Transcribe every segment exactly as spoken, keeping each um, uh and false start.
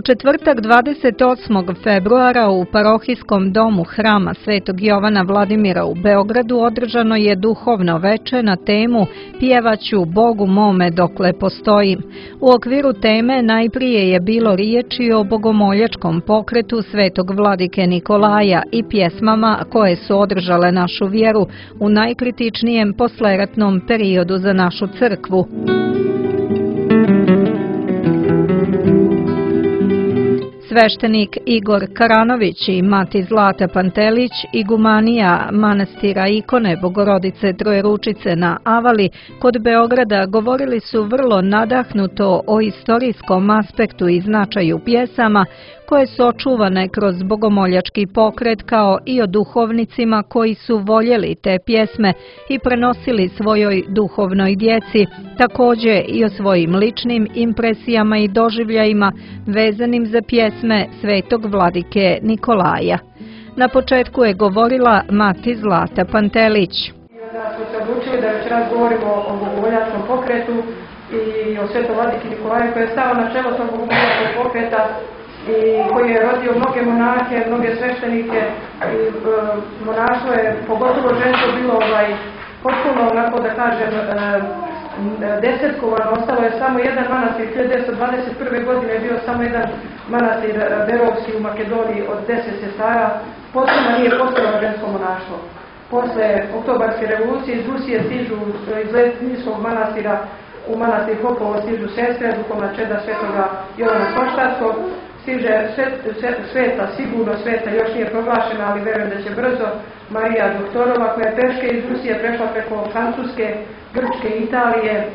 četvrtak dvadeset osmog februara u parohijskom domu Hrama Svetog Jovana Vladimira u Beogradu održano je duhovno veče na temu Pjevaću Bogu mome dokle postojim. U okviru teme najprije je bilo riječi o bogomoljačkom pokretu Svetog Vladike Nikolaja i pjesmama koje su održale našu vjeru u najkritičnijem posleratnom periodu za našu crkvu. Sveštenik Igor Karanović i mati Zlata Pantelić, igumanija manastira Ikone Bogorodice Trojeručice na Avali kod Beograda, govorili su vrlo nadahnuto o istorijskom aspektu i značaju pjesama koje su očuvane kroz bogomoljački pokret, kao i o duhovnicima koji su voljeli te pjesme i prenosili svojoj duhovnoj djeci, također i o svojim ličnim impresijama i doživljajima vezanim za pjesme Svetog Vladike Nikolaja. Na početku je govorila mati Zlata Pantelić. Da smo se odlučili da večeras govorimo o bogomoljačkom pokretu i o Svetom Vladiki Nikolaju koji je stao na čelo tog bogomoljačkog pokreta i koji je rodio mnoge monahe, mnoge sveštenike i e, monaštvo je, pogotovo žensko, bilo ovaj, potpuno, onako da kažem, e, desetkovan. Ostalo je samo jedan manastir, hiljadu devetsto dvadeset prve. godine je bio samo jedan manastir Verovski u Makedoniji od deset sestara, potpuno nije postalo žensko monaštvo. Posle oktobarske revolucije iz Rusije stižu iz Letinskog manastira u manastir Hopovo stižu sestre, duhovna čeda Svetoga Jovana Koštarskog, stiže sveta, sigurno sveta, još nije proglašena, ali verujem da će brzo, Marija Doktorova, koja je peške iz Rusije prešla preko Francuske, Grčke, Italije, e,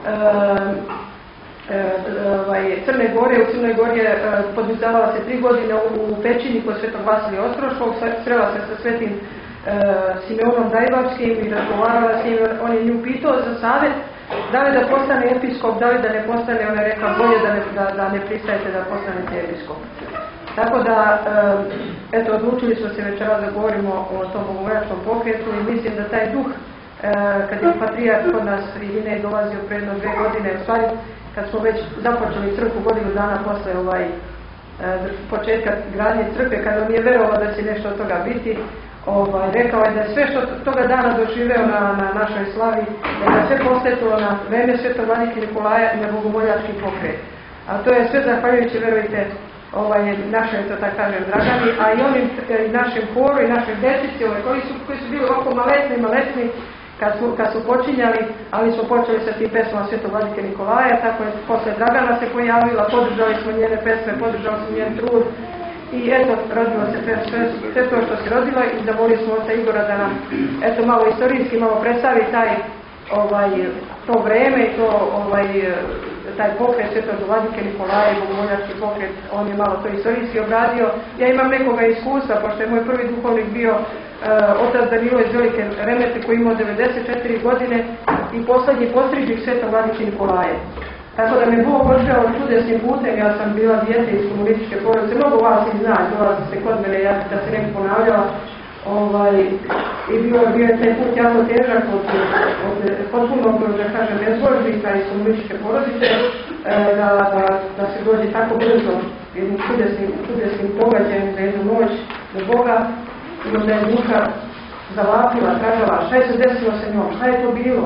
e, Crne Gore. U Crnoj Gori je podvizavala se tri godine u pećini kod Svetog Vasilija Ostroškog, srela se sa svetim e, Simeonom Dajbavskim i razgovarala s njim. On je nju pitao za savjet da li da postane episkop, da li da ne postane. Ona je rekla bolje da ne, da, da ne pristajete da postanete episkop. Tako da, eto, odlučili smo se večeras da govorimo o tom bogomoljačkom pokretu i mislim da taj duh, kad je patrijarh kod nas Ridine dolazio pre jedno dve godine, u stvari kad smo već započeli crkvu godinu dana posle ovaj, početka gradnje crkve, kada mi je verovao da će nešto od toga biti, ovaj, rekao je da je sve što toga dana doživeo na, na našoj slavi, da je sve posvetilo na vreme Svetog Vladike Nikolaja i na bogomoljački pokret. A to je sve zahvaljujući, verujte, ovaj, našem, to tako kažem, Dragani, a i onim i našem horu i našem djecici, ovaj, koji, su, koji su bili ovako maletni, maletni kad su, kad su počinjali, ali smo počeli sa tim pesmama Svetog Vladike Nikolaja, tako je posle Dragana se pojavila, podržali smo njene pesme, podržali smo njen trud i eto, rodilo se sve, sve, sve to što se rodilo i zamolili smo oca Igora da nam, eto, malo istorijski, malo predstavi taj, ovaj, to vreme i to, ovaj, taj pokret Svetog Vladike Nikolaja i bogomoljački pokret. On je malo to istorijski obradio. Ja imam nekoga iskustva, pošto je moj prvi duhovnik bio uh, otac Danilo iz Velike Remete, koji imao devedeset četiri godine i poslednji postrižnik Svetog Vladike Nikolaja. Tako da me Bog odveo čudesnim putem. Ja sam bila dijete iz komunističke porodice, mnogo vas i zna, dolazi se kod mene, ja da se ne bi ponavljala. Ovaj, i bio, bio je taj put jako težak od, od potpunog, da kažem, bezbožnika iz komunističke porodice, da, da, da se dođe tako brzo jednim čudesnim, čudesnim pogađajem za jednu noć do Boga, i onda je duša zavapila, tražala šta je se desilo sa njom, šta je to bilo.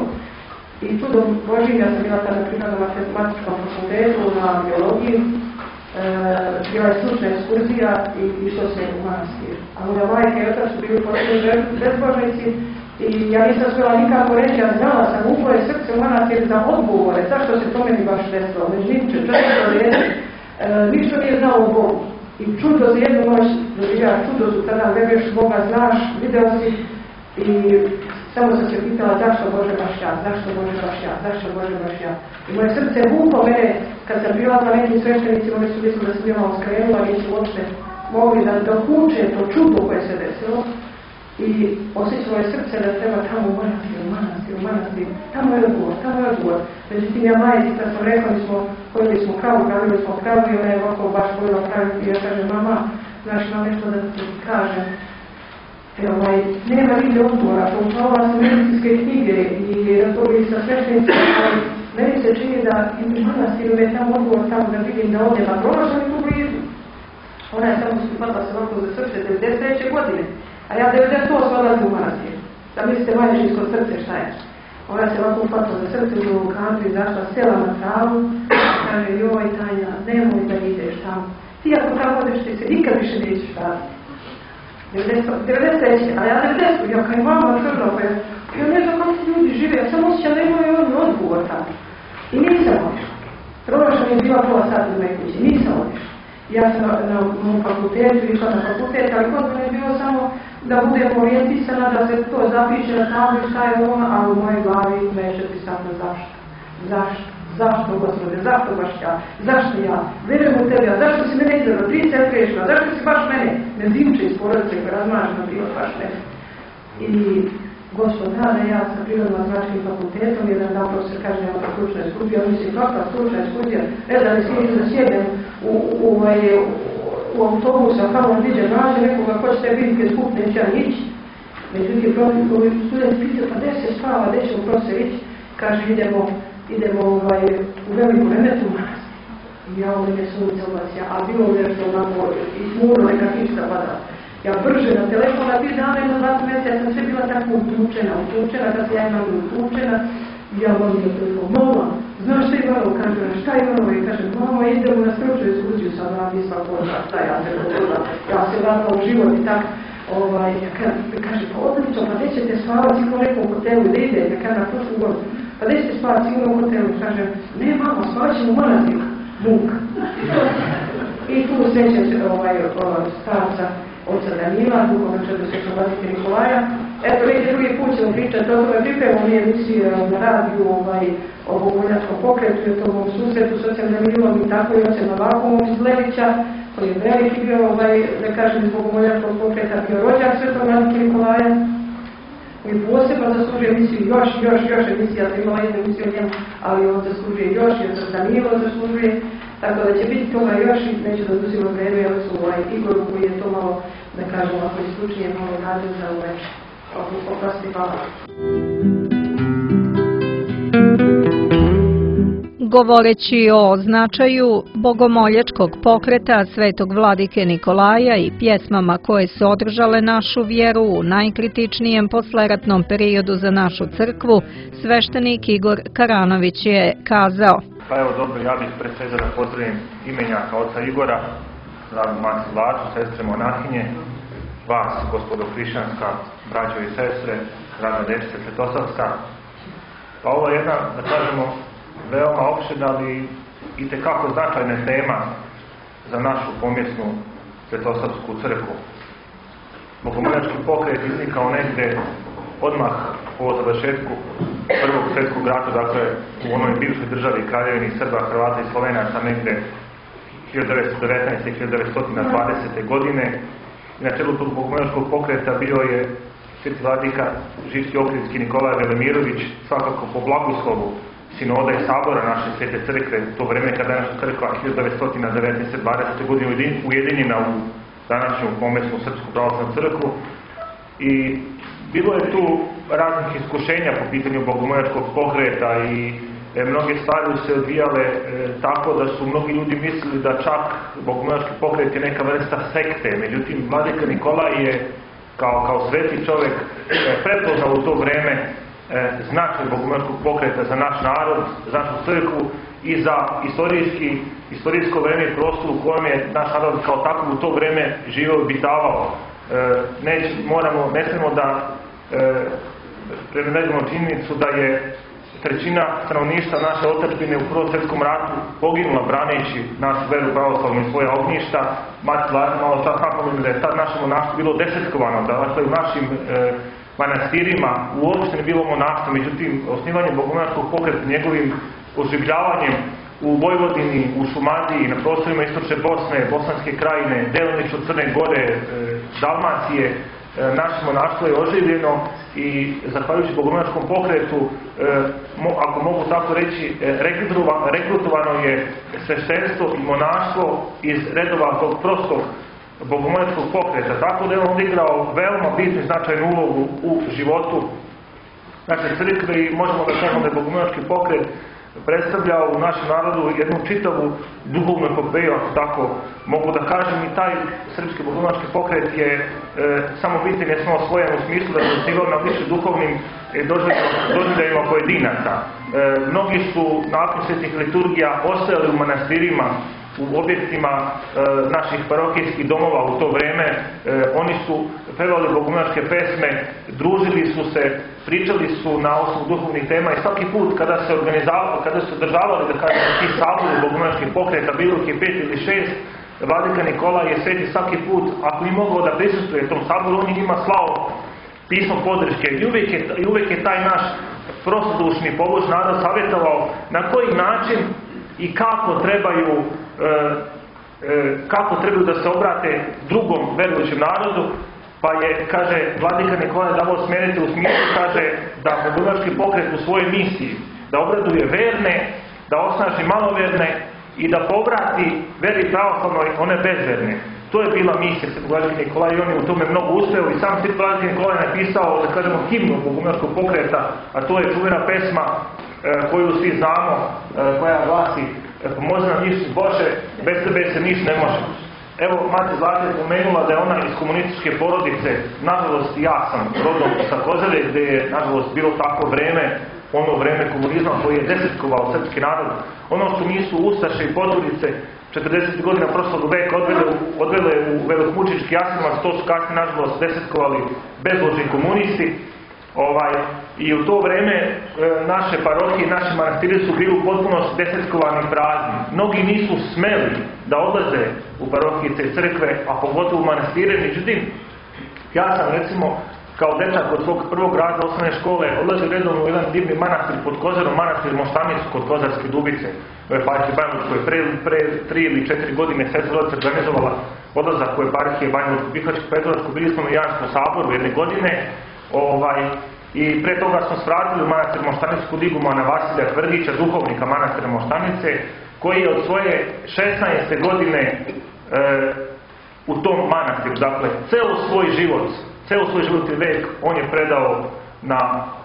I čudom Božim, ja sam bila tada pripadna na matematičkom fakultetu, na biologiji, E, bila je slučna ekskurzija i išlo se u manastir. A moja majka i otac su bili potpuno bezbožnici i ja nisam smjela nikako reći, ja znala sam upoje srce u manastir za odgovore, zašto se to meni baš desilo. Međutim, četvrsto djece, e, ništa nije znao o Bogu. I čudo za jednu noć doživljava, čudo su tada, veruješ Boga, znaš, video si i samo sam se pitala zašto Bože baš ja, zašto Bože baš ja, zašto Bože baš ja. I moje srce je vuklo mene, kad sam bila na nekim sveštenicima, oni su mislili da sam bila skrenula, nisu uopšte mogli da dokuče to čudo koje se desilo. I osjećalo je srce da treba tamo u manastir, u manastir, u manastir, tamo je odgovor, tamo je odgovor. Međutim, ja majici, kad sam rekla, mi smo, pojeli smo kravu, pravili smo kravu i ona je ovako baš pojela kravu i ja kažem, mama, znaš, imam nešto da ti kažem. Ovaj, nema nigde odgovora, poučavala sam medicinske knjige i razgovori sa sveštenicima, ali meni se čini da i u manastiru je tamo odgovor tamo da vidim da ovdje na prolažem tu blizu. Ona je samo skupala se ovako za srce devedeset treće godine, a ja devedeset osme odlazim u manastir. Da mislite majčinsko srce šta je. Ona se ovako upatila za srce u kantu i zašla, sela na travu, kaže, joj Tanja, nemoj da ideš tamo. Ti ako tamo odeš, ti se nikad više nećeš raditi. devedeset treće a ja devedeset ja kaj mama crno, pa ja ne znam kako ti ljudi žive, ja sam osjećala da imaju oni odgovor tamo. I nisam otišla. Prošla mi je bila pola sata u mojoj kući, nisam otišla. Ja sam na, na mom fakultetu, išla na fakultet, ali kod mene je bilo samo da budem orijentisana, da se to zapiše na tabli, šta je ono, a u mojoj glavi mešati samo zašto. Zašto? Zašto, Gospode? Zašto baš ja? Zašto ja? Verujem u tebe, a zašto si mene izdala? Tri se prešla, zašto si baš mene? Ne zimče iz porodice koja razmažena bila baš mene. I Gospod rada, ja sa prirodno-matematičkim fakultetom, jedan dan profesor kaže nema ta stručna ekskurzija, on mislim kakva stručna ekskurzija, ne da li sjedem da sjedem u, u, u, u autobusa, kao on viđe nađe nekoga ko ćete vidjeti kad skup neće ja ići. Međutim, student pita, pa gdje se spava, gdje ćemo profesor ići? Kaže, idemo, idemo ovaj, u veliku remetu manastir. I ja ovdje me sunce oblasja, a bilo nešto onako i smuro neka kišta pada. Ja brže na telefon, a ti dana jedno dva mjeseca, ja sam sve bila tako utučena, utučena, kad se ja imam utučena, i ja volim na telefon, mama, znaš šta Ivanovo, kaže, šta Ivanovo, i kaže, mama, idemo na stručnu ekskurziju, sad vam nisam poznat, šta ja se poznat, ja se vratila u život i tak, ovaj, kaže, pa odlično, pa gdje ćete spavati, sigurno nekom hotelu, da idete, kada na prošlu godinu, pa gdje ćete spavati, sigurno u hotelu, kaže, ne, mama, spavat ćemo u manastiru, muk. I tu srećem se, ovaj, starca, oca Danila, duhovno čedo se Vladike Nikolaja. Eto, vidite, drugi put ćemo pričati o tome, pripremom je emisiju na radiju ovaj, o Bogomoljačkom pokretu i o tom susretu s ocem Danilom i tako i ocem Novakom iz Levića, koji je veliki bio, ovaj, da kažem, iz Bogomoljačkog pokreta bio rođak Svetog Vladike Nikolaja, koji posebno zaslužuje emisiju, još, još, još emisija, ja sam imala jednu emisiju o njemu, ali on zaslužuje još, jer sam Danilo zaslužuje. Tako da će biti toga još i neću da oduzimam vreme, ali su ovaj Igor koji je to malo, da kažem, ako isključuje malo radio za ovaj oprosti, hvala. Govoreći o značaju bogomoljačkog pokreta Svetog Vladike Nikolaja i pjesmama koje su održale našu vjeru u najkritičnijem posleratnom periodu za našu crkvu, sveštenik Igor Karanović je kazao: Pa evo dobro, ja bih pre svega da pozdravim imenjaka oca Igora, dragu mati Zlatu, sestre monahinje, vas, gospodo hrišćanska, braćo i sestre, draga dečice svetosavska. Pa ovo je jedna, da kažemo, veoma opširna, ali i tekako značajna tema za našu pomjesnu svetosavsku crkvu. Bogomoljački pokret iznikao negde odmah po završetku Prvog svjetskog rata, dakle u onoj bivšoj državi Kraljevini Srba, Hrvata i Slovenaca negde hiljadu devetsto devetnaeste i hiljadu devetsto dvadesete. godine. I na čelu tog bogomoljačkog pokreta bio je sveti vladika Živski Ohridski Nikolaj Velimirović, svakako po blagoslovu sinoda i sabora naše svete crkve, to vreme kada je naša crkva hiljadu devetsto devetnaeste dvadesete. godine ujedinjena u današnju pomesnu Srpsku pravoslavnu crkvu. I bilo je tu raznih iskušenja po pitanju bogomoljačkog pokreta i e, mnoge stvari se odvijale e, tako da su mnogi ljudi mislili da čak bogomoljački pokret je neka vrsta sekte. Međutim, vladika Nikolaj je kao, kao sveti čovjek e, prepoznao u to vreme e, značaj bogomoljačkog pokreta za naš narod, za našu crkvu i za istorijski, istorijsko vreme i prostor u kojem je naš narod kao tako u to vreme živeo i obitavao. E, ne, moramo, ne smemo da e, prevedemo činjenicu da je trećina stanovništva naše otadžbine u Prvom svjetskom ratu poginula braneći našu veru pravoslavnu i svoja ognjišta. Mati Zlata malo sad napomenuo da je tad naše monaštvo bilo desetkovano, da dakle u našim e, manastirima uopšte ne bilo monaštvo, međutim osnivanje bogomoljačkog pokreta njegovim oživljavanjem u Vojvodini, u Šumadiji, na prostorima istočne Bosne, Bosanske krajine, delimično Crne Gore, e, Dalmacije, e, naše monaštvo je oživljeno i zahvaljujući bogomoljačkom pokretu, e, mo, ako mogu tako reći, e, rekrutovano je sveštenstvo i monaštvo iz redova tog prostog bogomoljačkog pokreta, tako da je on odigrao veoma bitnu i značajnu ulogu u životu naše crkve i možemo da kažemo da je bogomoljački pokret predstavljao u našem narodu jednu čitavu duhovnu epopeju, ako tako mogu da kažem, i taj srpski bogumiljački pokret je e, samo bitan je samo osvojen u smislu da se osnivao na više duhovnim e, doživljajima pojedinaca. E, mnogi su nakon svetih liturgija ostajali u manastirima, u objektima e, naših parohijskih domova u to vreme. E, oni su pevali bogumiljačke pesme, družili su se, pričali su na osnovu duhovnih tema i svaki put kada se organizavali, kada su održavali, da kažem, ti sabori bogumiljačkih pokreta, bilo ih je pet ili šest, Vladika Nikolaj je sveti svaki put, ako je mogao da prisustvuje tom saboru, on je njima slao pismo podrške i uvijek je, i uvijek je taj naš prostodušni pobožni narod savjetovao na koji način i kako trebaju e, e, kako trebaju da se obrate drugom verujućem narodu, pa je, kaže, Vladika Nikolaj davao smjeriti u smislu, kaže, da bogumiljački pokret u svojoj misiji, da obraduje verne, da osnaži maloverne i da povrati veri pravoslavnoj one bezverne. To je bila misija Svetog Vladike Nikolaja i on je u tome mnogo uspeo i sam Svetog Vladike Nikolaj napisao, da kažemo, himnu bogumiljačkog pokreta, a to je čuvena pesma e, koju svi znamo, e, koja glasi pomozi nam Isus Bože, bez tebe se niš ne može. Evo, mati Zlata je pomenula da je ona iz komunističke porodice, nažalost i ja sam rodom sa Kozare, gdje je, nažalost, bilo takvo vreme, ono vreme komunizma koji je desetkovao srpski narod. Ono što nisu ustaše i poturice četrdesetih godina prošlog veka odvele, odvele u velikomučnički Jasenovac, to su kasnije, nažalost, desetkovali bezbožni komunisti. Ovaj, I u to vreme e, naše parohije, naši manastiri su bili u potpunosti desetkovani prazni. Mnogi nisu smeli da odlaze u parohijice i crkve, a pogotovo u manastire. Međutim, ja sam, recimo, kao dečak od svog prvog razreda osnovne škole odlazio redovno u jedan divni manastir pod Kozarom, manastir Moštanicu kod Kozarske Dubice. U eparhiji Banjalučkoj pre, pre tri ili četiri godine Sveta Rodica organizovala odlazak u eparhije Banjalučko-Petrovačko. Bili smo na Janskom saboru jedne godine. Ovaj, I pre toga smo svratili u manastir Moštanicu kod igumana Vasilija Tvrdića, duhovnika manastira Moštanice, koji je od svoje šesnaeste godine e, u tom manastiru. Dakle, ceo svoj život, ceo svoj životni vek on je predao na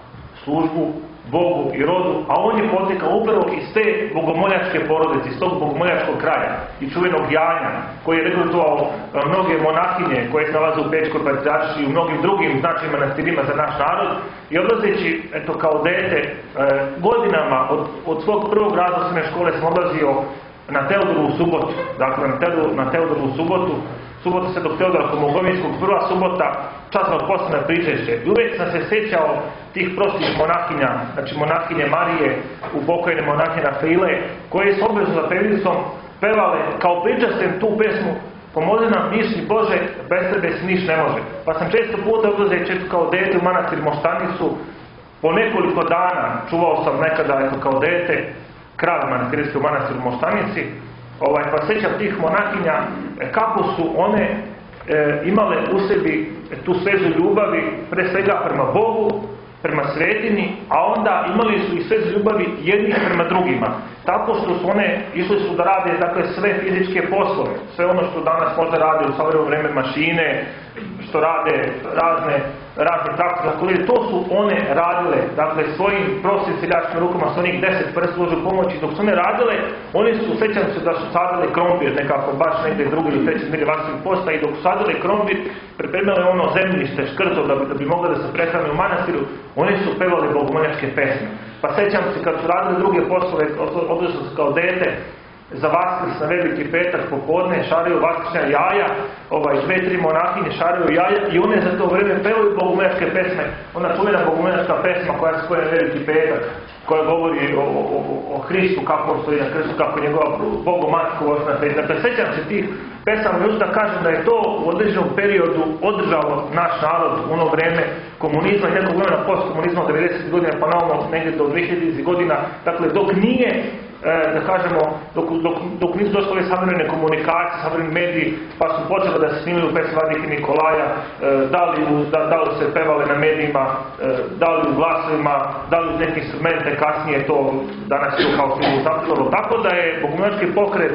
službu Bogu i rodu, a on je potekao upravo iz te bogomoljačke porodice, iz tog bogomoljačkog kraja i čuvenog Janja, koji je regrutovao mnoge monahinje koje se nalaze u Bečkoj patrijaršiji i u mnogim drugim značajnim manastirima za naš narod. I odlazeći, eto, kao dete, e, godinama od, od svog prvog razreda osnovne škole sam odlazio na Teodorovu subotu, dakle na, Teodor, na Teodorovu subotu, subota Svetog Teodora Komogovinskog, prva subota, časno od posle na pričešće. I uvijek sam se sjećao tih prostih monahinja, znači monahinje Marije, upokojene monahinje Frile, koje su obvezno za pevicom pevale kao pričastem tu pesmu Pomozi nam Isus Bože, bez tebe se niš ne može. Pa sam često puta odlazeći kao dete u manastir Moštanicu, po nekoliko dana, čuvao sam nekada eto, kao dete, kralj manastirski u manastiru Moštanici, ovaj, pa sjećam tih monahinja kako su one e, imale u sebi tu svezu ljubavi, pre svega prema Bogu, prema svetini, a onda imali su i svezu ljubavi jednih prema drugima. Tako što su one išli su da rade, dakle, sve fizičke poslove, sve ono što danas možda rade u savremeno vreme mašine, što rade razne razne traktori, to su one radile, dakle, svojim prostim seljačkim rukama, s onih deset prst služu pomoći, dok su one radile, oni su, sećam se da su sadile krompir nekako, baš negdje drugi ili treći negdje vaših posta, i dok su sadile krompir, pripremile ono zemljište, škrto, da bi, da bi mogli da se prehrane u manastiru, oni su pevali bogomoljačke pesme. Pa sećam se kad su radili druge poslove, odnosno kao dete, za Vaskrs na Veliki petak popodne šaraju vaskršnja jaja, ovaj, dve, tri monahinje šaraju jaja i one za to vreme pevaju bogomoljačke pesme. Ona čuvena bogomoljačka pesma koja se spoje na Veliki petak, koja govori o, o, o Hristu, kako on stoji na krstu, kako je njegova bogomatko osna pet. Dakle, sećam se tih pesama i da kažem da je to u određenom periodu održalo naš narod u ono vreme komunizma i nekog vremena postkomunizma od devedesetih godina pa na ono negdje do dvehiljaditih godina. Dakle, dok nije da kažemo, dok, dok, dok nisu došle ove savremene komunikacije, savremeni mediji, pa su počeli da se snimaju pesme Vladike Nikolaja, da li, da, da li se pevale na medijima, da li u glasovima, da li uz neke instrumente, kasnije to danas je kao što je zapitalo. Tako da je bogomoljački pokret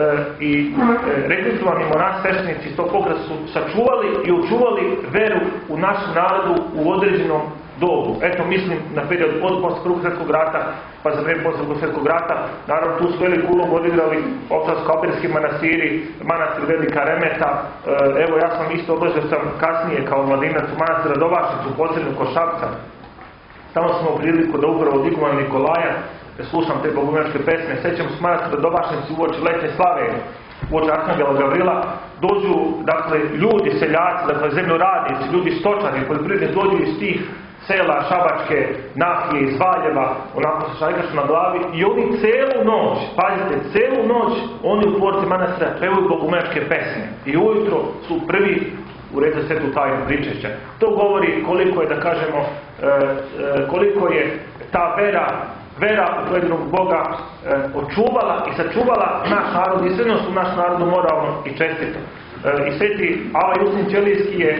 i rekrutovani monasi sveštenici iz tog pokreta su sačuvali i očuvali veru u našem narodu u određenom dobu. Eto, mislim na period od posle Prvog svjetskog rata, pa za vrijeme posle Drugog svjetskog rata. Naravno, tu su veliku ulogu odigrali Ovčarsko-Kabirski manastiri, manastir Velika Remeta. Evo, ja sam isto odlazio sam kasnije kao mladinac u manastir Radovašnicu, u posljednju Košavca. Tamo smo u priliku da upravo od igumana Nikolaja slušam te bogumiljačke pesme. Sećam se manastir Radovašnici uoči letnje slave, uoči Arhangela Gavrila, dođu, dakle, ljudi, seljaci, dakle, zemljoradnici, ljudi stočari, poljoprivredni, dođu iz tih sela, Šabačke, Nahije, iz Valjeva, onako sa šajkašom na glavi, i oni celu noć, pazite, celu noć, oni u porti manastira pevaju bogumiljačke pesme. I ujutro su prvi u redu svetu tajnu pričešća. To govori koliko je, da kažemo, e, e, koliko je ta vera, vera u pojedinog Boga e, očuvala i sačuvala naš narod i sve u naš narodu moralno i čestito. E, I sveti Ava Justin Ćelijski je e,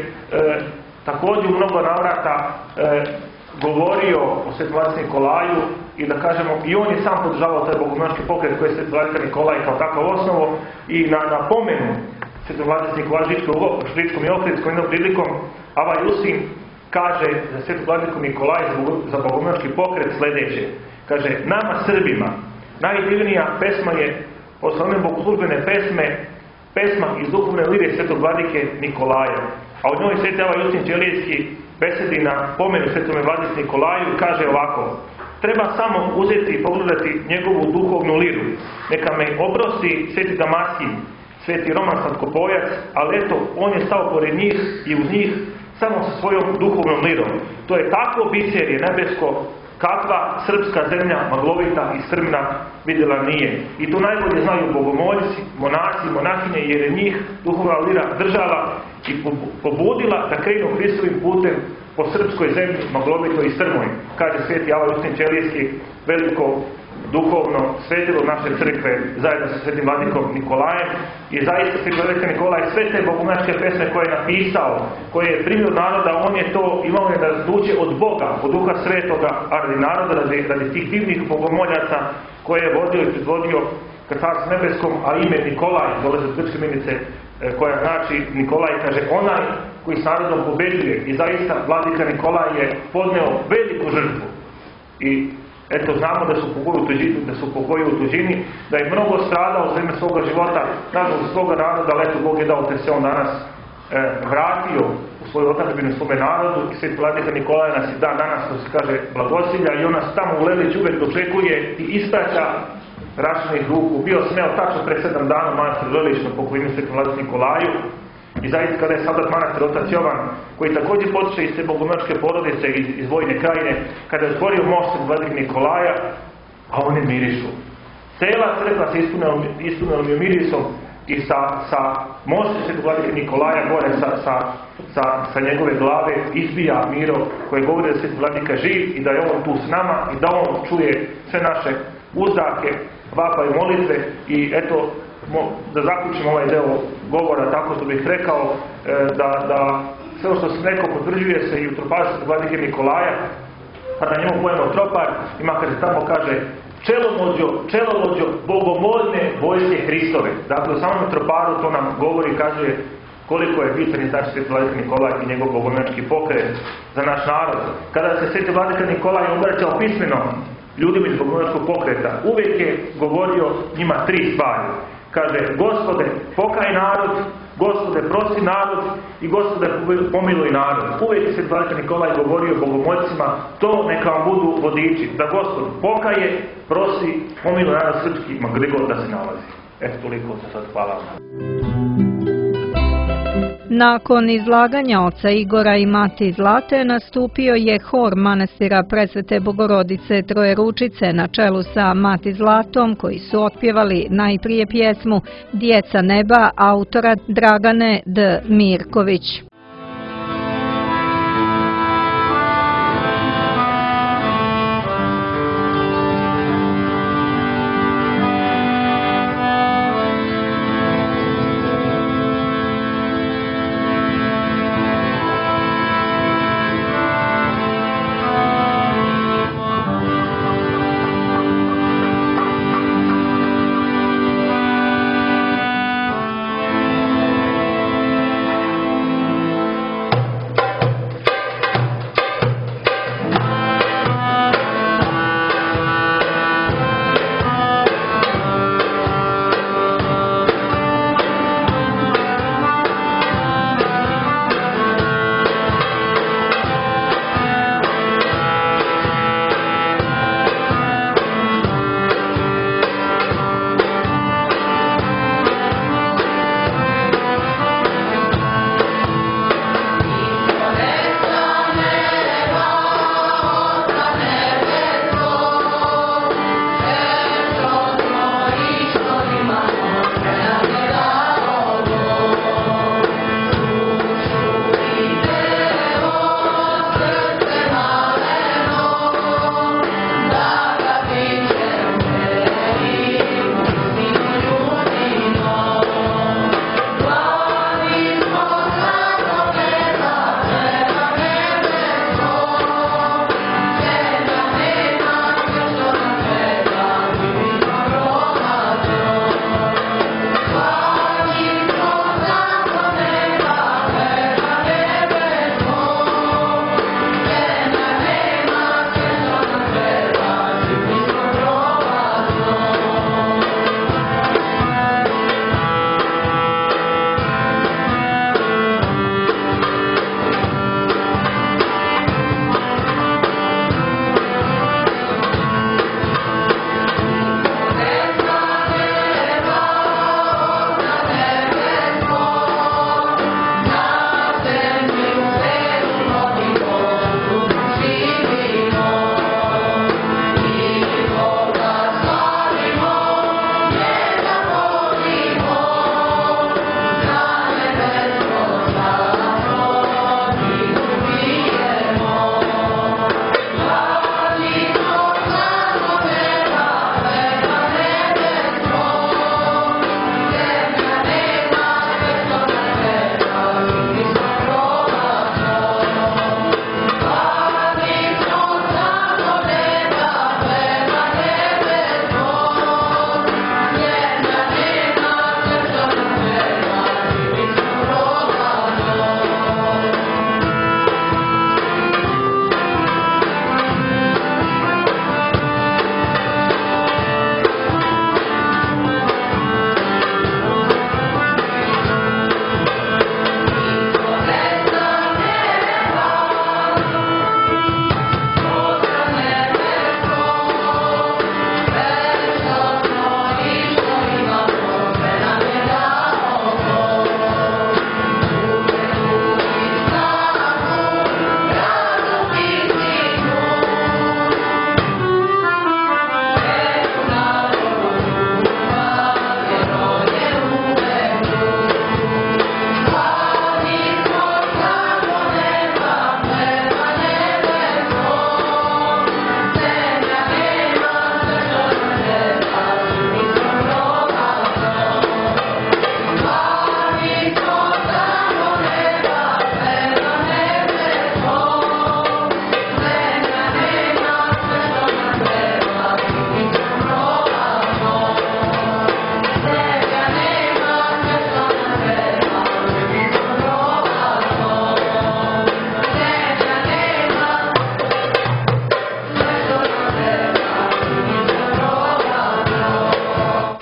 također u mnogo navrata e, govorio o svetom vladici Nikolaju i, da kažemo, i on je sam podržavao taj bogumiljački pokret koji je sveti vladika Nikolaj kao takav osnovu i na, na pomenu svetom vladici Nikolaj Šličkom i Ohridskom jednom prilikom Ava Justin kaže za svetu vladiku Nikolaj za bogumiljački pokret sljedeće. Kaže, nama Srbima najdivnija pesma je posle one bogoslužbene pesme, pesma iz duhovne lire svetog vladike Nikolaja. A od njoj sveti Ava Justin Ćelijski besedi na pomenu svetome vladici Nikolaju i kaže ovako: treba samo uzeti i pogledati njegovu duhovnu liru. Neka me oprosti sveti Damaskij, sveti Roman Slatkopojac, ali eto, on je stao pored njih i uz njih samo sa svojom duhovnom lirom. To je takvo biserje nebesko kakva srpska zemlja maglovita i strmna vidjela nije. I to najbolje znaju bogomoljci, monasi, monahinje, jer je njih duhovna lira držala i pobudila da krenu Hristovim putem po srpskoj zemlji maglovitoj i strmoj. Kaže sveti Ava Justin Ćelijski, veliko duhovno svetilo naše crkve zajedno sa svetim vladikom Nikolajem. I zaista sveti vladika Nikolaj sve te bogumiljačke pesme koje je napisao, koje je primio naroda, on je to imao je da zvuče od Boga, od Duha Svetoga, a radi naroda, radi, radi tih divnih bogomoljaca koje je vodio i predvodio ka Carstvu nebeskom, a ime Nikolaj, dolaze od grčke minice koja znači Nikolaj, kaže onaj koji s narodom pobeđuje. I zaista vladika Nikolaj je podneo veliku žrtvu. I eto, znamo da su pokoji u tuđini, da su pokoji u tuđini, da je mnogo stradao za vrijeme svoga života, nažalost svoga naroda, ali eto, Bog je dao te se on danas e, vratio u svoju otadžbinu, svome narodu, i sveti vladika Nikolaj nas i dan danas, to se kaže, blagosilja, i on nas tamo u Lelić uvek dočekuje i ispraća rašenih ruku. Bio smeo tačno pre sedam dana manastir Lelić na pokojinu svetom vladici Nikolaju. I zaista kada je sadat manastir otac Jovan, koji također potiče iz te bogumiljačke porodice iz, iz Vojne krajine, kada je otvorio most svetog vladike Nikolaja, a oni mirišu. Cela crkva se ispunila, ispunila mi mirisom i sa, sa mostom svetog vladike Nikolaja gore sa, sa, sa, sa njegove glave izbija miro koji govori da sveti vladika živ i da je on tu s nama i da on čuje sve naše uzdake, vapa i molitve. I eto, da zaključim ovaj deo govora tako što bih rekao da, da sve što sam rekao potvrđuje se i u troparu svetog vladike Nikolaja, pa na njemu pojemo tropar i makar se tamo kaže čelovođo, čelovođo bogomoljne vojske Hristove. Dakle, u samom troparu to nam govori i kaže koliko je bitan i znači sveti vladika Nikolaj i njegov bogomiljački pokret za naš narod. Kada se sveti vladika Nikolaj obraćao pismeno ljudima iz bogomiljačkog pokreta, uvijek je govorio njima tri stvari. Kaže, Gospode, pokaj narod, Gospode, prosti narod i Gospode, pomiluj narod. Uvijek se vladika Nikolaj govorio bogomoljcima, to neka vam budu vodiči, da Gospod pokaje, prosi, pomiluj narod srpski, ma gdje god da se nalazi. Eto, toliko za sad, hvala vam. Nakon izlaganja oca Igora i mati Zlate nastupio je hor manastira Presvete Bogorodice Trojeručice na čelu sa mati Zlatom, koji su otpjevali najprije pjesmu Djeca neba autora Dragane D. Mirković.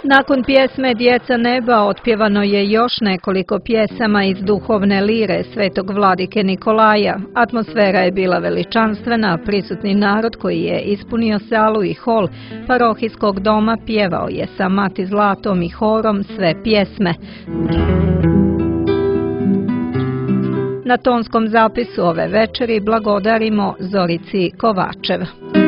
Nakon pjesme Djeca neba otpjevano je još nekoliko pjesama iz duhovne lire svetog vladike Nikolaja. Atmosfera je bila veličanstvena, prisutni narod koji je ispunio salu i hol parohijskog doma pjevao je sa Mati Zlatom i horom sve pjesme. Na tonskom zapisu ove večeri blagodarimo Zorici Kovačev.